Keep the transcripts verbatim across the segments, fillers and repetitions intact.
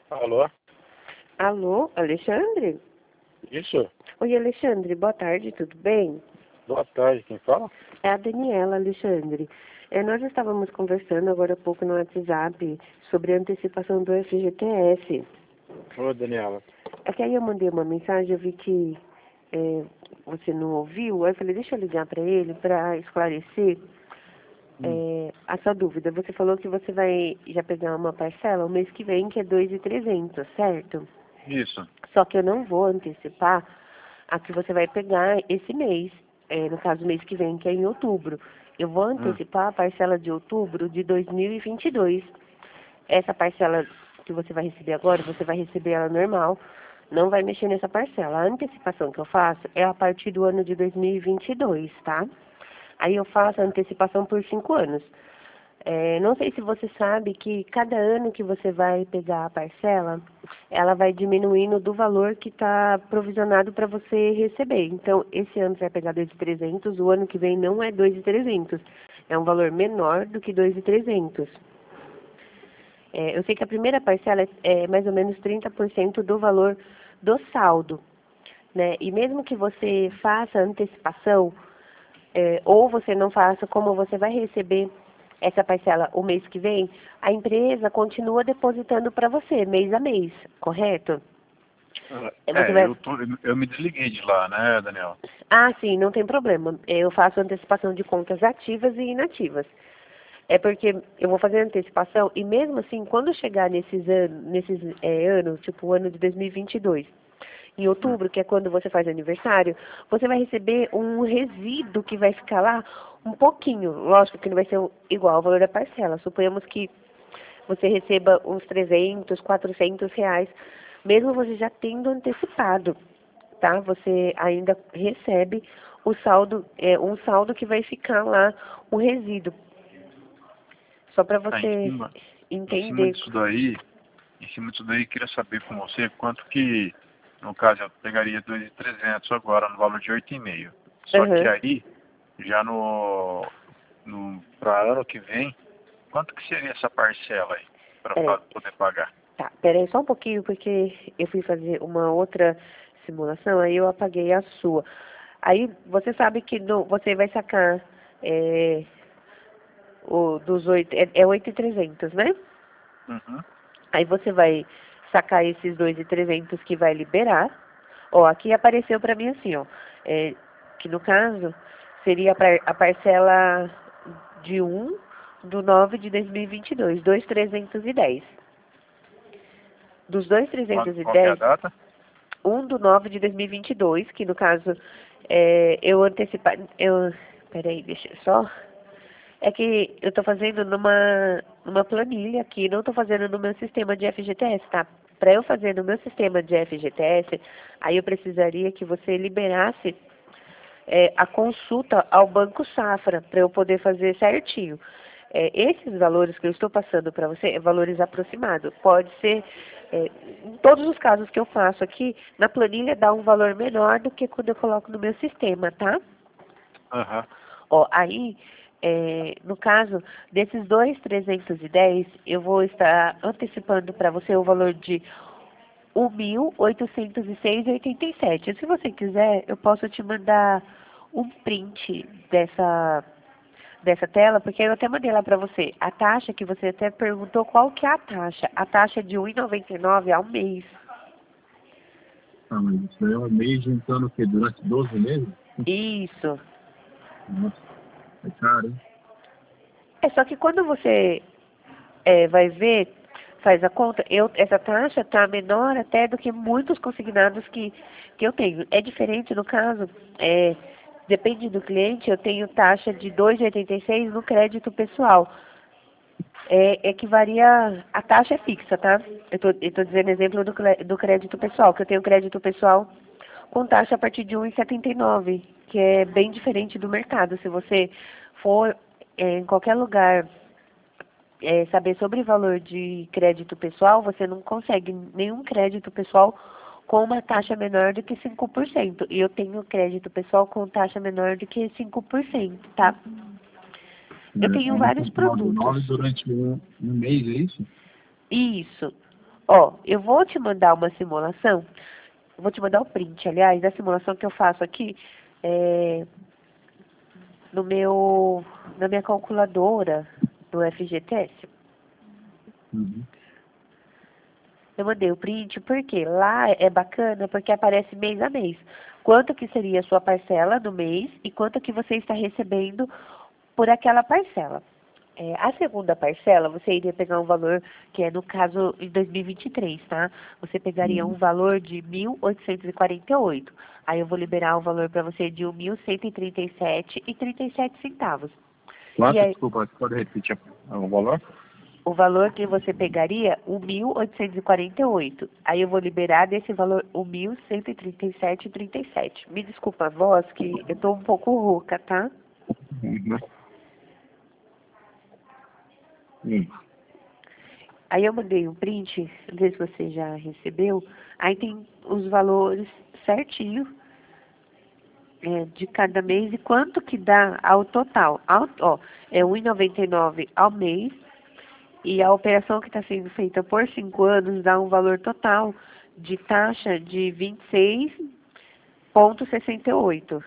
Alô? Alô, Alexandre? Isso? Oi, Alexandre, boa tarde, tudo bem? Boa tarde, quem fala? É a Daniela, Alexandre. É, nós estávamos conversando agora há pouco no WhatsApp sobre a antecipação do F G T S. Ô, Daniela. É que aí eu mandei uma mensagem, eu vi que é, você não ouviu, aí eu falei, deixa eu ligar para ele para esclarecer Hum. é, a sua dúvida. Você falou que você vai já pegar uma parcela o mês que vem, que é dois mil e trezentos, certo? Isso. Só que eu não vou antecipar a que você vai pegar esse mês, é, no caso, mês que vem, que é em outubro. Eu vou Hum. antecipar a parcela de outubro de dois mil e vinte e dois. Essa parcela que você vai receber agora, você vai receber ela normal, não vai mexer nessa parcela. A antecipação que eu faço é a partir do ano de dois mil e vinte e dois, tá? Aí eu faço a antecipação por cinco anos. É, não sei se você sabe que cada ano que você vai pegar a parcela, ela vai diminuindo do valor que está provisionado para você receber. Então, esse ano você vai pegar dois mil e trezentos, o ano que vem não é dois mil e trezentos. É um valor menor do que dois mil e trezentos. É, eu sei que a primeira parcela é, é mais ou menos trinta por cento do valor do saldo, né? E mesmo que você faça antecipação, é, ou você não faça, como você vai receber essa parcela o mês que vem, a empresa continua depositando para você, mês a mês, correto? Ah, É, Você É, vai... eu, tô, eu me desliguei de lá, né, Daniela? Ah, sim, não tem problema. Eu faço antecipação de contas ativas e inativas. É porque eu vou fazer antecipação e mesmo assim, quando chegar nesses anos, nesses é, anos, tipo o ano de dois mil e vinte e dois, em Hum. outubro, que é quando você faz aniversário, você vai receber um resíduo que vai ficar lá um pouquinho. Lógico que não vai ser igual ao valor da parcela. Suponhamos que você receba uns trezentos, quatrocentos reais, mesmo você já tendo antecipado, tá? Você ainda recebe o saldo, é, um saldo que vai ficar lá, um resíduo. Só para Tá, em você cima, em cima entender. disso daí, em cima disso daí, queria saber com você quanto que, no caso, eu pegaria dois mil e trezentos agora, no valor de oito e meio. Só que Aham. aí, já no, no para ano que vem, quanto que seria essa parcela aí, para Peraí, poder pagar? tá, peraí só um pouquinho, porque eu fui fazer uma outra simulação, aí eu apaguei a sua. Aí você sabe que no, você vai sacar é, o dos oito, é, é oito mil e trezentos, né? Uhum. Aí você vai sacar esses dois mil e trezentos que vai liberar. Ó, aqui apareceu para mim assim, ó, é, que no caso seria a, par, a parcela de um do nove de dois mil e vinte e dois, dois mil trezentos e dez. Dos Qual, qual que é a dois mil trezentos e dez, data? um do nove de dois mil e vinte e dois, que no caso é, eu antecipar, eu, peraí, deixa eu só, é que eu estou fazendo numa, numa planilha aqui, não estou fazendo no meu sistema de F G T S, tá? Para eu fazer no meu sistema de F G T S, aí eu precisaria que você liberasse é, a consulta ao Banco Safra, para eu poder fazer certinho. É, esses valores que eu estou passando para você é valores aproximados. Pode ser, é, em todos os casos que eu faço aqui, na planilha dá um valor menor do que quando eu coloco no meu sistema, tá? Aham. Ó, aí, é, no caso desses dois mil trezentos e dez, eu vou estar antecipando para você o valor de um mil oitocentos e seis vírgula oitenta e sete. Se você quiser, eu posso te mandar um print dessa dessa tela, porque eu até mandei lá para você. A taxa que você até perguntou qual que é a taxa. A taxa é de um real e noventa e nove centavos ao mês. Ah, mas isso daí é um mês juntando o quê? Durante doze meses? Isso. Nossa, é caro, hein? É só que quando você é, vai ver, faz a conta, eu, essa taxa está menor até do que muitos consignados que, que eu tenho. É diferente no caso, é, depende do cliente, eu tenho taxa de dois vírgula oitenta e seis no crédito pessoal. É, é que varia, a taxa é fixa, tá? Eu estou dizendo exemplo do, cre- do crédito pessoal, que eu tenho crédito pessoal com taxa a partir de um vírgula setenta e nove, que é bem diferente do mercado. Se você for é, em qualquer lugar é, saber sobre valor de crédito pessoal, você não consegue nenhum crédito pessoal com uma taxa menor do que cinco por cento. E eu tenho crédito pessoal com taxa menor do que cinco por cento, tá? É, Eu tenho aí vários você paga produtos. nove durante um, um mês, é isso? Isso. Ó, eu vou te mandar uma simulação, vou te mandar o print, aliás, da simulação que eu faço aqui é, no meu, na minha calculadora do F G T S. Uhum. Eu mandei o print porque lá é bacana porque aparece mês a mês. Quanto que seria a sua parcela no mês e quanto que você está recebendo por aquela parcela. É, a segunda parcela, você iria pegar um valor que é, no caso, em dois mil e vinte e três, tá? Você pegaria um valor de mil oitocentos e quarenta e oito. Aí eu vou liberar o valor para você de mil cento e trinta e sete reais e trinta e sete centavos. Quanto? E aí, Desculpa, você pode repetir o valor? o valor que você pegaria, o mil oitocentos e quarenta e oito. Aí eu vou liberar desse valor o mil cento e trinta e sete reais e trinta e sete centavos. Me desculpa a voz, que eu tô um pouco rouca, tá? Uhum. Hum. Aí eu mandei um print, não sei se você já recebeu. Aí tem os valores certinho é, de cada mês e quanto que dá ao total. Ao, ó, é um real e noventa e nove centavos ao mês e a operação que está sendo feita por cinco anos dá um valor total de taxa de vinte e seis vírgula sessenta e oito.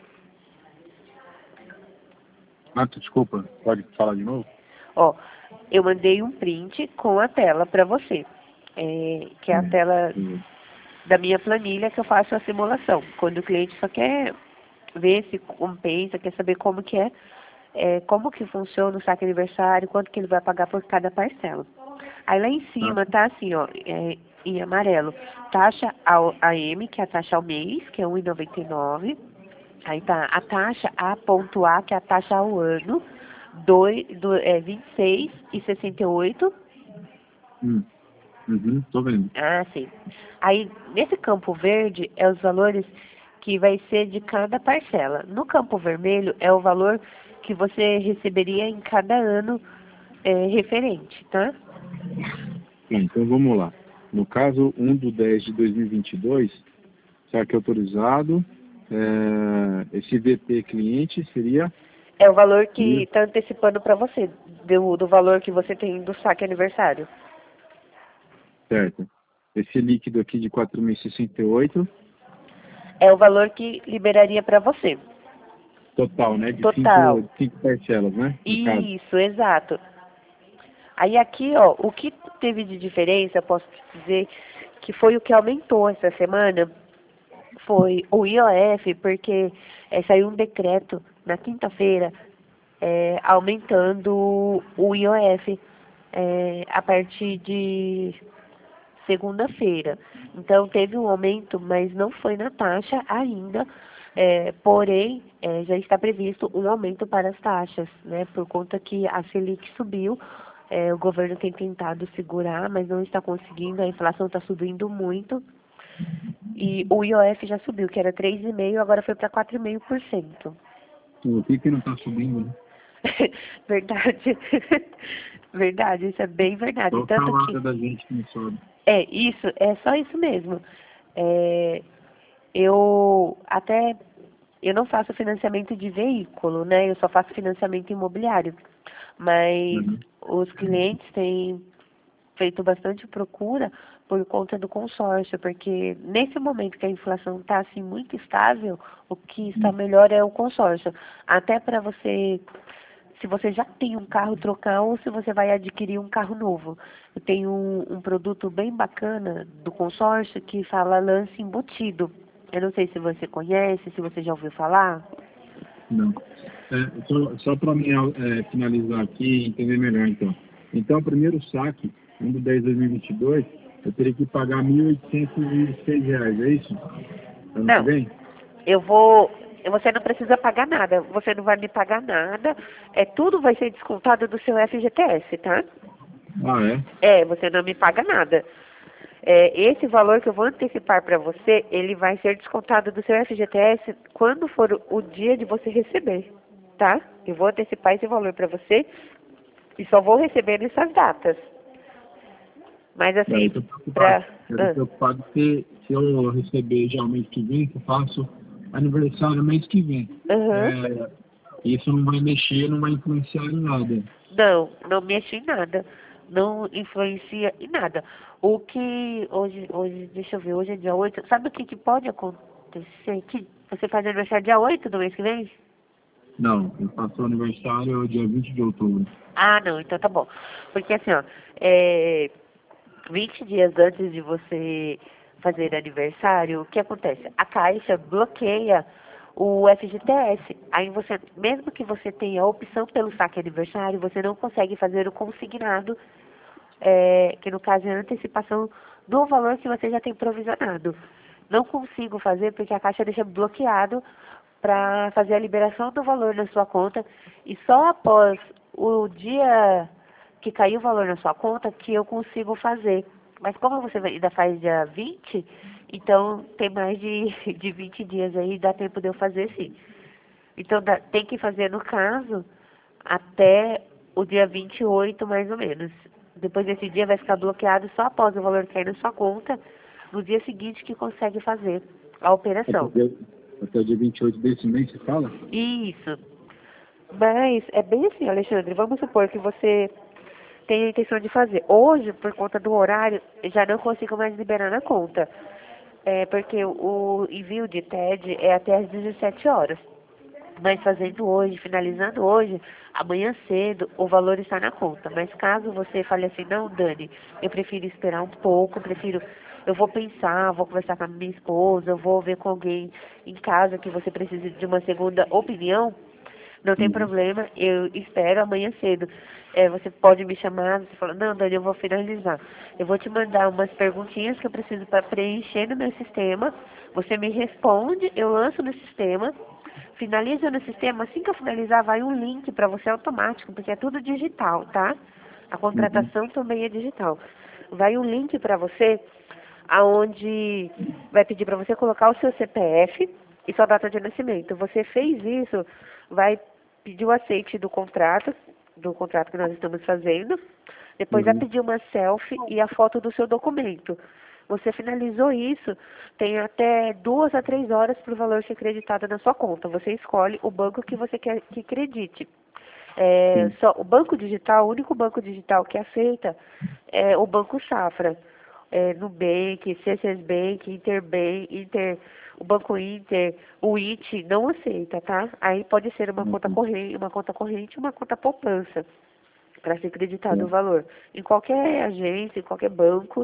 Ah, desculpa, pode falar de novo? Ó, eu mandei um print com a tela para você, é, que é a tela da minha planilha que eu faço a simulação. Quando o cliente só quer ver se compensa, quer saber como que é, é como que funciona o saque aniversário, quanto que ele vai pagar por cada parcela. Aí lá em cima tá assim, ó, é, em amarelo, taxa ao A M, que é a taxa ao mês, que é um real e noventa e nove centavos. Aí tá a taxa A ponto A, que é a taxa ao ano, dois, do, é, vinte e seis vírgula sessenta e oito. Hum. Uhum, tô vendo. Ah, sim. Aí, nesse campo verde, é os valores que vai ser de cada parcela. No campo vermelho, é o valor que você receberia em cada ano é, referente, tá? Então vamos lá. No caso um do dez de dois mil e vinte e dois, saque autorizado, é, esse V P cliente seria... É o valor que está antecipando para você, do, do valor que você tem do saque aniversário. Certo. Esse líquido aqui de quatro mil e sessenta e oito... É o valor que liberaria para você. Total, né? De Total. cinco, cinco parcelas, né? No caso. Isso, exato. Aí aqui, ó, o que teve de diferença, eu posso te dizer, que foi o que aumentou essa semana, foi o I O F, porque é, saiu um decreto na quinta-feira é, aumentando o I O F é, a partir de segunda-feira. Então teve um aumento, mas não foi na taxa ainda, é, porém é, já está previsto um aumento para as taxas, né? Por conta que a Selic subiu, é, o governo tem tentado segurar, mas não está conseguindo, a inflação está subindo muito. E o I O F já subiu, que era três vírgula cinco por cento, agora foi para quatro vírgula cinco por cento. O que que não está subindo, né? Verdade. Verdade, isso é bem verdade. Só Tanto calada que... da gente que não sobe. É, isso, é só isso mesmo. É, eu até... Eu não faço financiamento de veículo, né? Eu só faço financiamento imobiliário. Mas Uhum. os clientes têm feito bastante procura por conta do consórcio, porque nesse momento que a inflação está assim muito estável, o que está melhor é o consórcio. Até para você, se você já tem um carro, trocar ou se você vai adquirir um carro novo. Eu tenho um, um produto bem bacana do consórcio que fala lance embutido. Eu não sei se você conhece, se você já ouviu falar. Não. É, só só para é, finalizar aqui e entender melhor, então. Então, o primeiro saque, um do dez de dois mil e vinte e dois, eu teria que pagar mil oitocentos e seis reais, é isso? Ano Não, que vem? eu vou... Você não precisa pagar nada, você não vai me pagar nada, é, tudo vai ser descontado do seu F G T S, tá? Ah, é? É, você não me paga nada. É, esse valor que eu vou antecipar para você, ele vai ser descontado do seu F G T S quando for o, o dia de você receber, tá? Eu vou antecipar esse valor para você e só vou receber nessas datas. Mas É, assim, eu tô preocupado, pra... eu tô Ah, preocupado que se eu receber já o mês que vem, que eu faço aniversário mês que vem. aham. É, isso não vai mexer, não vai influenciar em nada. Não, não mexe em nada. não influencia em nada. O que hoje, hoje, deixa eu ver, hoje é dia oito, sabe o que, que pode acontecer? Que você faz aniversário dia oito do mês que vem? Não, eu faço aniversário dia vinte de outubro. Ah, não, então tá bom. Porque assim, ó, é, vinte dias antes de você fazer aniversário, o que acontece? A Caixa bloqueia o F G T S. Aí você, mesmo que você tenha a opção pelo saque aniversário, você não consegue fazer o consignado, é, que no caso é a antecipação do valor que você já tem provisionado. Não consigo fazer porque a Caixa deixa bloqueado para fazer a liberação do valor na sua conta e só após o dia que caiu o valor na sua conta que eu consigo fazer. Mas como você ainda faz dia vinte, então tem mais de, de vinte dias aí, dá tempo de eu fazer sim. Então dá, tem que fazer, no caso, até o dia vinte e oito mais ou menos. Depois desse dia vai ficar bloqueado só após o valor cair na sua conta, no dia seguinte que consegue fazer a operação. Até, até o dia vinte e oito desse mês, você fala? Isso. Mas é bem assim, Alexandre, vamos supor que você tem a intenção de fazer. Hoje, por conta do horário, eu já não consigo mais liberar na conta. É porque o envio de T E D é até às dezessete horas. Mas fazendo hoje, finalizando hoje, amanhã cedo, o valor está na conta. Mas caso você fale assim, não, Dani, eu prefiro esperar um pouco, prefiro, eu vou pensar, vou conversar com a minha esposa, eu vou ver com alguém em casa que você precise de uma segunda opinião, não tem Uhum. problema, eu espero amanhã cedo. É, você pode me chamar, você fala, não, Dani, eu vou finalizar. Eu vou te mandar umas perguntinhas que eu preciso para preencher no meu sistema. Você me responde, eu lanço no sistema, finaliza no sistema. Assim que eu finalizar, vai um link para você automático, porque é tudo digital, tá? A contratação também é digital. Vai um link para você, aonde vai pedir para você colocar o seu C P F e sua data de nascimento. Você fez isso, vai pedir o aceite do contrato, do contrato que nós estamos fazendo. Depois vai Uhum. pedir uma selfie e a foto do seu documento. Você finalizou isso, tem até duas a três horas para o valor ser creditado na sua conta. Você escolhe o banco que você quer que credite. É, Sim. só, o banco digital, o único banco digital que aceita é o Banco Safra. É, Nubank, C C S Bank, Interbank, Inter, o Banco Inter, o I T não aceita, tá? Aí pode ser uma conta Uhum. corrente, uma conta corrente, uma conta poupança para ser creditado o Tá. valor. Em qualquer agência, em qualquer banco.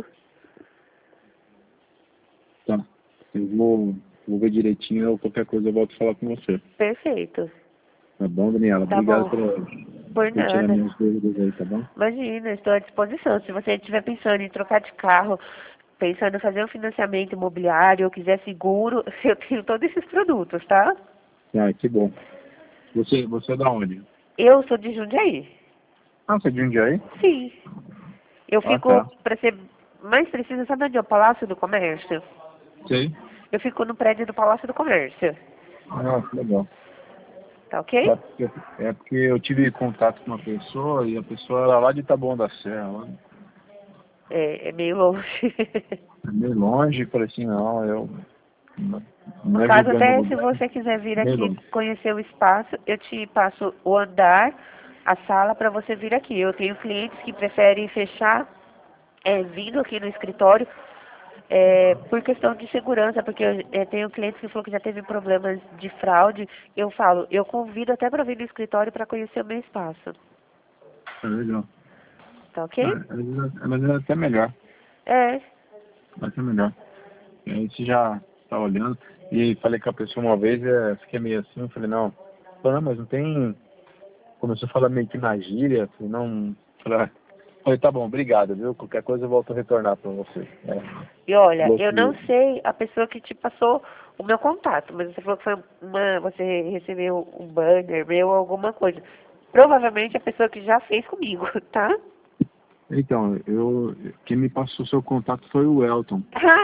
Tá. Eu vou, vou ver direitinho, ou qualquer coisa eu volto a falar com você. Perfeito. Tá bom, Daniela? Tá Obrigado bom. por, Por por tirar nada. minhas dúvidas aí, tá bom? Imagina, estou à disposição. Se você estiver pensando em trocar de carro, pensando em fazer um financiamento imobiliário, ou quiser seguro, eu tenho todos esses produtos, tá? Ah, que bom. Você, você é da onde? Eu sou de Jundiaí. Ah, você é de Jundiaí? Sim. Eu Ah, fico, tá. para ser mais preciso, sabe onde é o Palácio do Comércio? Sei. Eu fico no prédio do Palácio do Comércio. Ah, que legal. Tá ok? É porque, é porque eu tive contato com uma pessoa e a pessoa era lá de Taboão da Serra. Lá. É, é meio longe. É meio longe, falei assim, não, eu não, No não é caso, julgando o até se lugar. você quiser vir Meio aqui longe. conhecer o espaço, eu te passo o andar, a sala, para você vir aqui. Eu tenho clientes que preferem fechar é, vindo aqui no escritório é, por questão de segurança, porque eu é, tenho clientes que falou que já teve problemas de fraude. Eu falo, eu convido até para vir no escritório para conhecer o meu espaço. É legal. Tá ok? Ah, às vezes- mas é até melhor. É, Vai ser melhor. A gente já tá olhando. E falei com a pessoa uma vez, é, fiquei meio assim, eu falei, não. Falei, não, mas não tem. Começou a falar meio que na gíria, falei, não. Falei, ah. Falei, tá bom, obrigado, viu? Qualquer coisa eu volto a retornar pra você. É, e olha, eu não bloqueio. sei a pessoa que te passou o meu contato, mas você falou que foi uma, você recebeu um banner meu ou alguma coisa. Provavelmente a pessoa que já fez comigo, tá? Então, eu, quem me passou seu contato foi o Elton.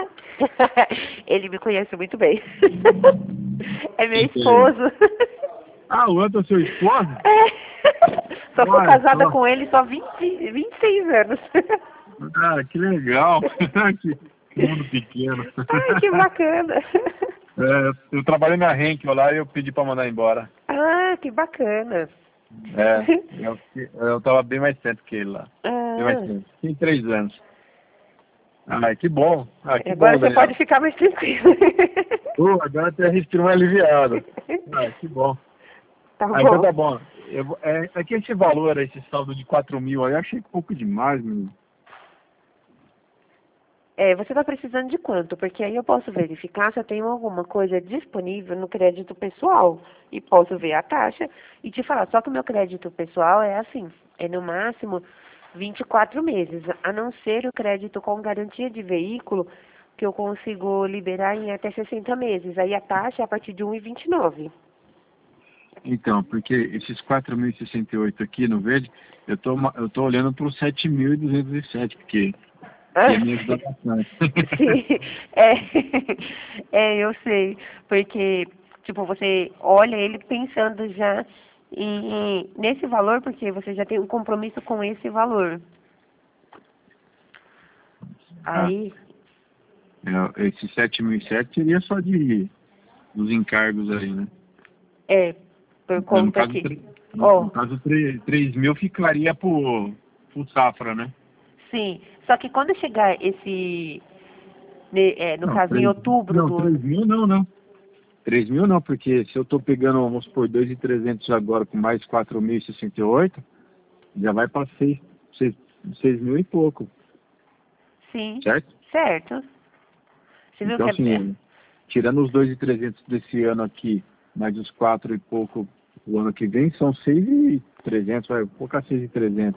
Ele me conhece muito bem. É meu Quem que é ele? esposo. Ah, o Elton é seu esposo? É. Só sou Olha casada só. com ele só vinte, vinte e seis anos. Ah, que legal. que, que mundo pequeno. Ai, que bacana. É, eu trabalhei na Henkel lá e eu pedi pra mandar embora. Ah, que bacana. É, eu, eu tava bem mais tempo que ele lá. Bem mais Ah, tempo. Tem três anos. Ah, que bom. Ah, que agora bom, você pode Daniel. ficar mais tranquilo. Pô, agora até respiro mais aliviado. Ah, que bom. Tá Ah, então bom. tá bom. Eu, vou- é, é que esse valor, esse saldo de quatro mil aí, eu achei pouco demais, menino. É, você está precisando de quanto? Porque aí eu posso verificar se eu tenho alguma coisa disponível no crédito pessoal e posso ver a taxa e te falar. Só que o meu crédito pessoal é assim, é no máximo vinte e quatro meses, a não ser o crédito com garantia de veículo que eu consigo liberar em até sessenta meses. Aí a taxa é a partir de um e vinte e nove. Então, porque esses quatro mil e sessenta e oito aqui no verde, eu tô, ma- eu tô olhando para os sete mil e duzentos e sete, porque Ah, ia me ajudar bastante. sim, é, é, eu sei, porque, tipo, você olha ele pensando já em, nesse valor, porque você já tem um compromisso com esse valor. Ah, Aí, é, esse sete mil e sete seria só de dos encargos aí, né? é, por Então, no conta caso, que, tre- no, ó, no caso três mil ficaria por, por safra, né? sim, só que quando chegar esse, ne- é, no Não, caso em três outubro não, do três ano, mil não, não. Três mil não, porque se eu tô pegando, vamos supor, dois mil e trezentos agora com mais quatro mil e sessenta e oito, já vai para seis, seis, seis mil e pouco, sim, certo? certo, você viu Então, que é, é, assim, tirando os dois mil e trezentos desse ano aqui, mais os quatro e pouco o ano que vem, são seis mil e trezentos, vai colocar seis mil e trezentos.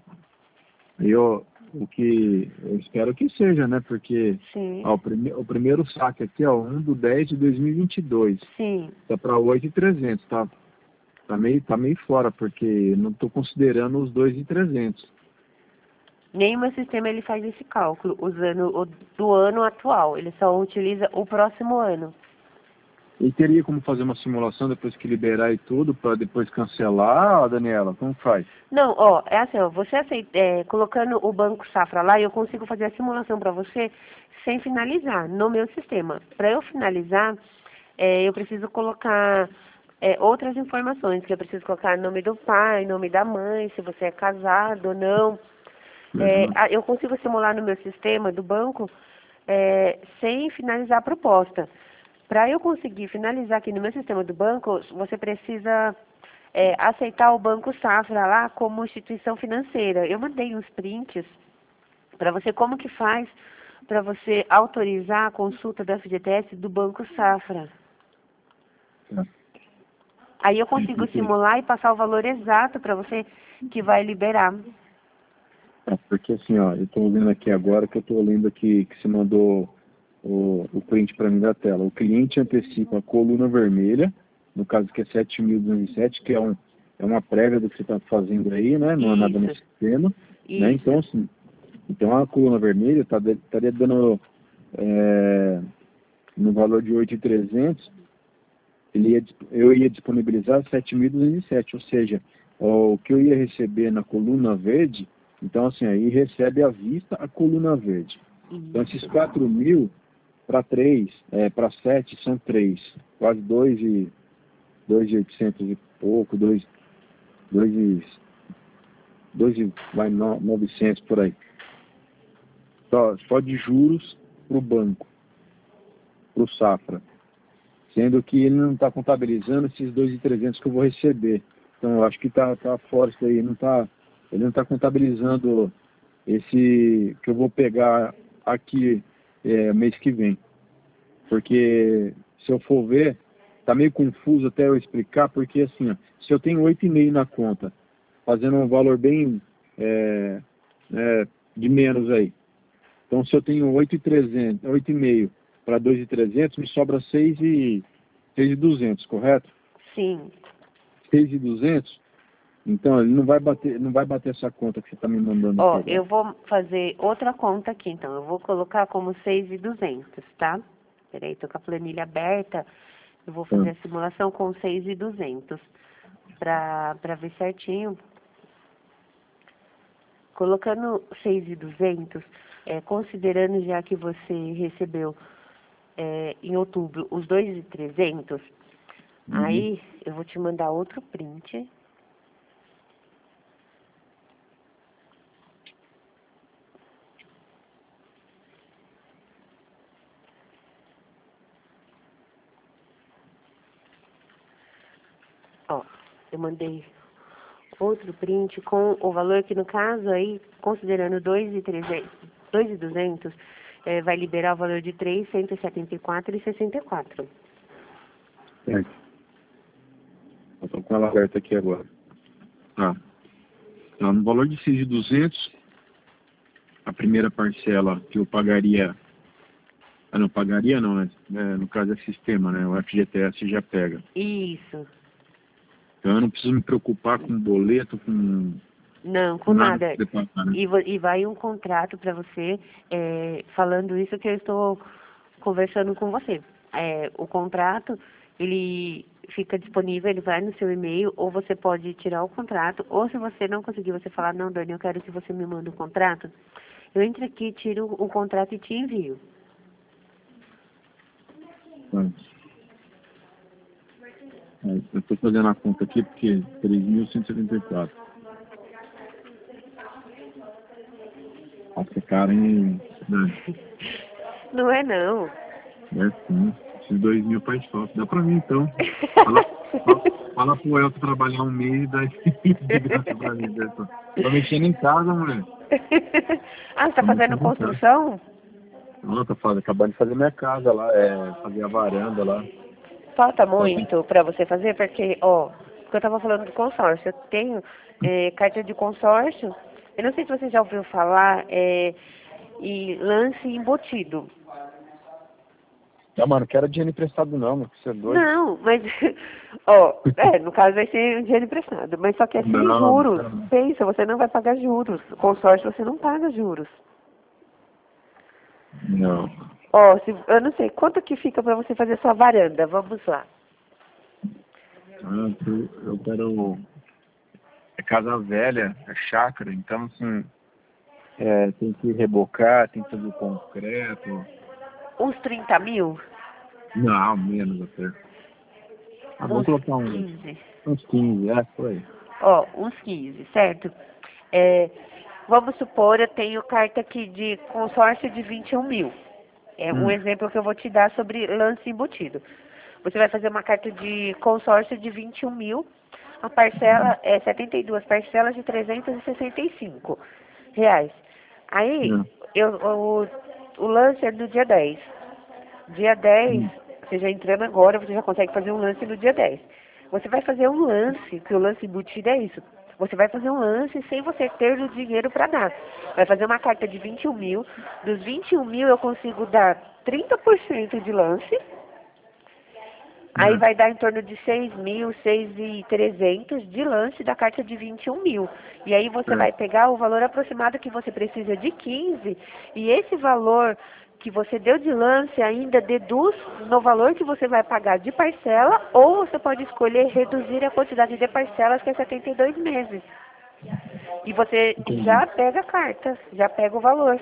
Eu, o que eu espero que seja, né? Porque sim, ó, o, prime, o primeiro saque aqui, ó, um do dez de dois mil e vinte e dois, sim. tá para oito mil e trezentos, tá? Tá meio, tá meio fora, porque eu não estou considerando os dois mil e trezentos. Nem o meu sistema ele faz esse cálculo usando o do ano atual. Ele só utiliza o próximo ano. E teria como fazer uma simulação depois que liberar e tudo, para depois cancelar, Daniela? Como faz? Não, ó, é assim, ó, você aceita, é, colocando o Banco Safra lá, eu consigo fazer a simulação para você sem finalizar no meu sistema. Para eu finalizar, é, eu preciso colocar é, outras informações, que eu preciso colocar nome do pai, nome da mãe, se você é casado ou não. É, Uhum. a- eu consigo simular no meu sistema do banco é, sem finalizar a proposta. Para eu conseguir finalizar aqui no meu sistema do banco, você precisa é, aceitar o Banco Safra lá como instituição financeira. Eu mandei uns prints para você como que faz para você autorizar a consulta do F G T S do Banco Safra. Tá. Aí eu É consigo porque, simular e passar o valor exato para você que vai liberar. é porque assim, ó, eu estou vendo aqui agora que eu estou lendo aqui que você mandou o, o print para mim da tela. O cliente antecipa a coluna vermelha, no caso que é sete mil duzentos e sete, que é, um, é uma prévia do que você está fazendo aí, né? Não é nada no Isso, sistema, né? Então, isso. assim, então a coluna vermelha tá, estaria dando é, no valor de oito mil e trezentos, ele ia, eu ia disponibilizar sete mil duzentos e sete, ou seja, o que eu ia receber na coluna verde, então assim, aí recebe à vista a coluna verde. Então esses Isso. quatro mil para três, é, para sete são três, quase dois e dois e oitocentos e pouco, dois, dois e dois e vai no- novecentos por aí. Só, só de juros para o banco, para o Safra. Sendo que ele não está contabilizando esses dois mil e trezentos que eu vou receber. Então, eu acho que está tá fora isso daí. Não tá, ele não está contabilizando esse que eu vou pegar aqui é, mês que vem. Porque, se eu for ver, está meio confuso até eu explicar, porque assim, ó, se eu tenho oito vírgula cinco na conta, fazendo um valor bem é, é, de menos aí. Então, se eu tenho oito mil e trezentos, oito vírgula cinco para dois mil e trezentos, me sobra seis mil e duzentos, correto? Sim. seis mil e duzentos, então ele não vai bater, não vai bater essa conta que você está me mandando aqui Ó, agora. eu vou fazer outra conta aqui, então. Eu vou colocar como seis mil e duzentos, tá? Peraí, tô com a planilha aberta. Eu vou fazer Tá. a simulação com seis mil e duzentos pra, pra ver certinho. Colocando seis mil e duzentos, é, considerando já que você recebeu é, em outubro os dois mil e trezentos, Uhum. aí eu vou te mandar outro print Eu mandei outro print com o valor que, no caso, aí, considerando dois mil e duzentos, é, vai liberar o valor de três mil cento e setenta e quatro reais e sessenta e quatro centavos. Certo. Eu tô com ela aberta aqui agora. Tá. Então, no valor de seis mil e duzentos, a primeira parcela que eu pagaria... Ah, não pagaria não, né? É, no caso é sistema, né? O F G T S já pega. Isso. Então eu não preciso me preocupar com boleto, com... Não, com nada. nada. pra pagar, né? E, vo- e vai um contrato para você, é, falando isso que eu estou conversando com você. É, o contrato, ele fica disponível, ele vai no seu e-mail, ou você pode tirar o contrato, ou se você não conseguir, você falar, não, Dani, eu quero que você me mande o contrato, eu entro aqui, tiro o contrato e te envio. Tá. É, eu estou fazendo a conta aqui porque três mil cento e setenta e quatro. Nossa, é caro, hein? Né? Não é, não. É sim. Esses dois mil faz falta. Dá pra mim, então. Fala, fala, fala pro Elton trabalhar um mês e dá de graça pra mim. Né? Tô, tô mexendo em casa, mulher. Ah, você está Tô fazendo mexendo em casa. construção? Não, tô fazendo, acabando de fazer minha casa lá, é, fazer a varanda lá. Falta Só tem- muito para você fazer, porque, ó, porque eu estava falando do consórcio, eu tenho é, carta de consórcio, eu não sei se você já ouviu falar, é, e lance embutido. Não, mano, não quero dinheiro emprestado não, mano, você é doido. Não, mas, ó, é, no caso vai ser um dinheiro emprestado, mas só que é sem Não, não juros. quero não. Pensa, você não vai pagar juros. Consórcio você não paga juros. Não. Ó, se, eu não sei, quanto que fica para você fazer sua varanda? Vamos lá. Ah, eu, eu quero... É casa velha, é chácara, então assim, é, tem que rebocar, tem que fazer o concreto. Uns trinta mil? Não, menos até. Ah, vamos Uns colocar uns, quinze. uns quinze, é, foi. Ó, uns quinze, certo? É, vamos supor, eu tenho carta aqui de consórcio de vinte e um mil. É um Hum, exemplo que eu vou te dar sobre lance embutido. Você vai fazer uma carta de consórcio de vinte e um mil. A parcela é setenta e duas parcelas de trezentos e sessenta e cinco reais. Aí, hum, eu, o, o lance é no dia dez. Dia dez, hum, você já entrando agora, você já consegue fazer um lance no dia dez. Você vai fazer um lance, que o lance embutido é isso. Você vai fazer um lance sem você ter o dinheiro para dar. Vai fazer uma carta de vinte e um mil. Dos vinte e um mil eu consigo dar trinta por cento de lance. Aí hum, vai dar em torno de seis mil, seis mil e trezentos de lance da carta de vinte e um mil. E aí você é. vai pegar o valor aproximado que você precisa de quinze, e esse valor que você deu de lance ainda deduz no valor que você vai pagar de parcela, ou você pode escolher reduzir a quantidade de parcelas, que é setenta e dois meses. E você Entendi. já pega a carta, já pega o valor.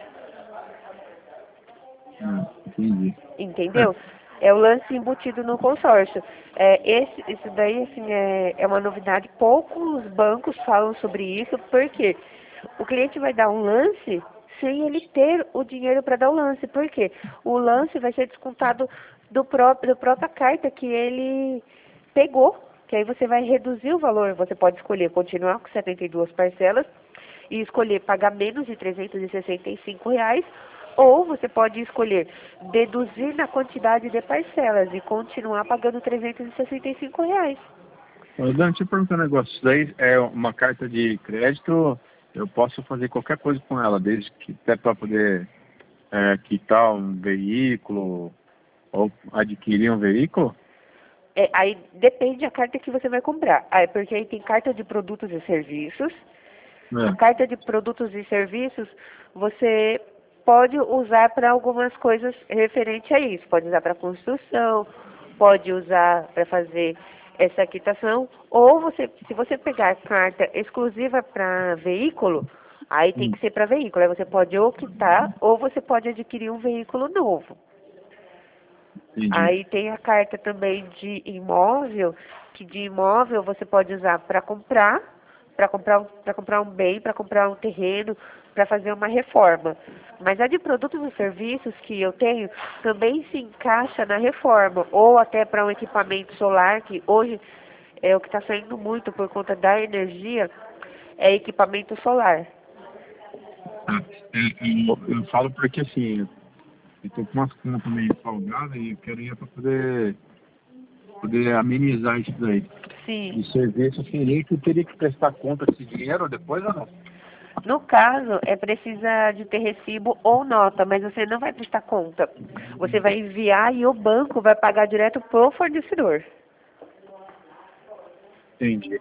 Hum, entendi. Entendeu? É o lance embutido no consórcio. É, esse, isso daí, assim, é, é uma novidade. Poucos bancos falam sobre isso, porque o cliente vai dar um lance sem ele ter o dinheiro para dar o lance. Por quê? O lance vai ser descontado do próprio, da própria carta que ele pegou, que aí você vai reduzir o valor. Você pode escolher continuar com setenta e duas parcelas e escolher pagar menos de trezentos e sessenta e cinco reais, ou você pode escolher deduzir na quantidade de parcelas e continuar pagando trezentos e sessenta e cinco reais. Ô, Dan, deixa eu perguntar um negócio. Isso daí é uma carta de crédito, eu posso fazer qualquer coisa com ela, desde que até para poder é, quitar um veículo ou adquirir um veículo? É, aí depende da carta que você vai comprar. Aí, porque aí tem carta de produtos e serviços. A É. carta de produtos e serviços você pode usar para algumas coisas referente a isso. Pode usar para construção, pode usar para fazer essa quitação, ou você, se você pegar carta exclusiva para veículo, aí tem Hum, que ser para veículo. Aí você pode ou quitar, ou você pode adquirir um veículo novo. entendi. Aí tem a carta também de imóvel, que de imóvel você pode usar para comprar, para comprar, um- para comprar um bem, para comprar um terreno, para fazer uma reforma. Mas a de produtos e serviços que eu tenho também se encaixa na reforma, ou até para um equipamento solar, que hoje é o que está saindo muito por conta da energia, é equipamento solar. Ah, é, eu, eu falo porque assim, eu tô com umas contas meio salgadas e eu quero ir para poder, poder amenizar isso daí. Sim. E serviço seria que eu teria que prestar conta desse dinheiro depois ou não? No caso, é precisa de ter recibo ou nota, mas você não vai prestar conta. Você vai enviar e o banco vai pagar direto pro fornecedor. Entendi.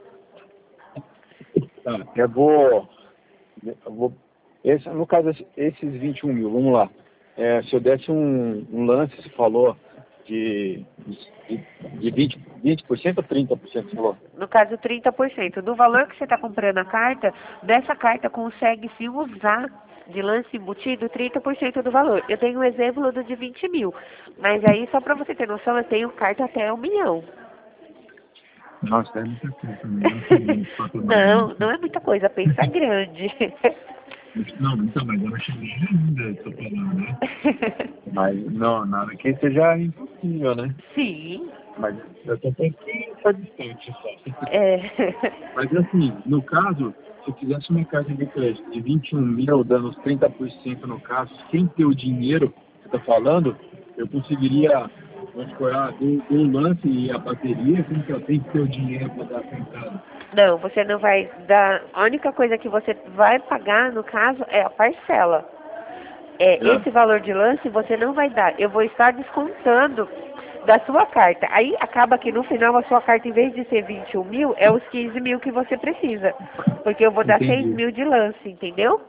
Tá, eu vou, eu vou esse, no caso, esses vinte e um mil, vamos lá. É, se eu desse um, um lance, você falou, de, de, de vinte, vinte por cento ou trinta por cento, você falou? No caso, trinta por cento. Do valor que você está comprando a carta, dessa carta consegue se usar de lance embutido trinta por cento do valor. Eu tenho um exemplo do de vinte mil, mas aí só para você ter noção, eu tenho carta até um milhão. Nossa, é muita coisa também. Não, não é muita coisa, pensa grande. Não, então, mas eu não cheguei ainda, tô falando, né? Mas não, nada que seja impossível, né? Sim. Mas eu tô um pouquinho distante só. É. Mas assim, no caso, se eu fizesse uma carta de crédito de vinte e um mil, dando os trinta por cento no caso, sem ter o dinheiro que você tá falando, eu conseguiria, vamos supor, ah, do, do lance e a bateria, como que eu tenho que ter o dinheiro para dar a entrada? Não, você não vai dar. A única coisa que você vai pagar, no caso, é a parcela. É, Ah. esse valor de lance você não vai dar. Eu vou estar descontando da sua carta. Aí acaba que no final a sua carta, em vez de ser vinte e um mil, é os quinze mil que você precisa. Porque eu vou dar Entendi. seis mil de lance, entendeu?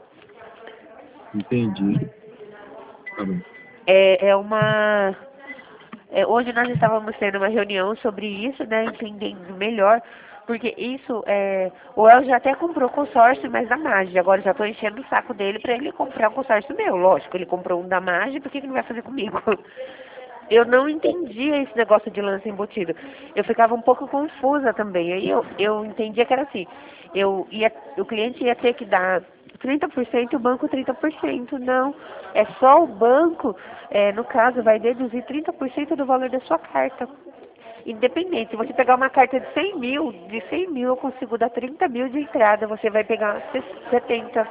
Entendi. Tá bom. É, é uma. É, hoje nós estávamos tendo uma reunião sobre isso, né? Entendendo melhor. Porque isso, é, o El já até comprou consórcio, mas da Mage. Agora eu já estou enchendo o saco dele para ele comprar um consórcio meu. Lógico, ele comprou um da Mage, por que que não vai fazer comigo? Eu não entendia esse negócio de lance embutido. Eu ficava um pouco confusa também. Aí eu, eu entendia que era assim, eu ia, o cliente ia ter que dar trinta por cento e o banco trinta por cento. Não, é só o banco, é, no caso, vai deduzir trinta por cento do valor da sua carta. Independente, se você pegar uma carta de cem mil, de cem mil eu consigo dar trinta mil de entrada, você vai pegar setenta.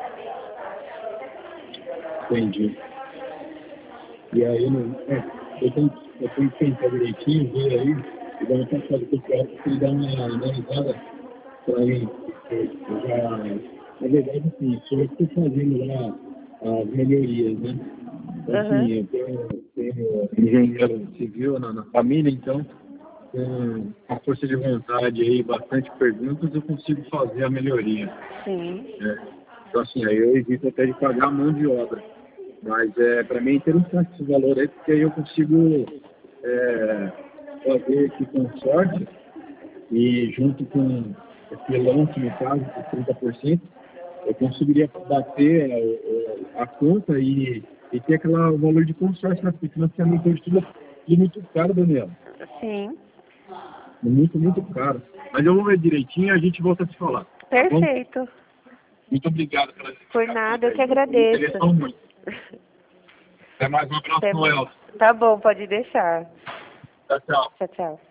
Entendi. E aí, não, é, eu, tenho, eu tenho que pensar direitinho, ver aí, e dar uma passada com o cara, porque ele dá uma analisada para mim. Porque eu já, na verdade, assim, sou eu que estou fazendo lá as melhorias, né? Então, Uhum. assim, eu tenho, tenho engenheiro civil na, na família, então, com a força de vontade aí, bastante perguntas, eu consigo fazer a melhoria. Sim. É, então, assim, aí eu evito até de pagar a mão de obra. Mas é, para mim é interessante esse valor aí, porque aí eu consigo é, fazer esse consórcio e junto com esse lance, no caso, de trinta por cento, eu conseguiria bater a, a conta e, e ter aquele valor de consórcio, né? Porque financiamento hoje tudo é muito caro, Daniel. Sim. Muito, muito caro. Mas eu vou ver direitinho e a gente volta a se falar. Perfeito. Tá, muito obrigado pela Por nada, eu que agradeço. interessou muito. Até mais, um abraço, Até mais. Noel. Tá bom, pode deixar. Tchau, tchau. Tchau, tchau.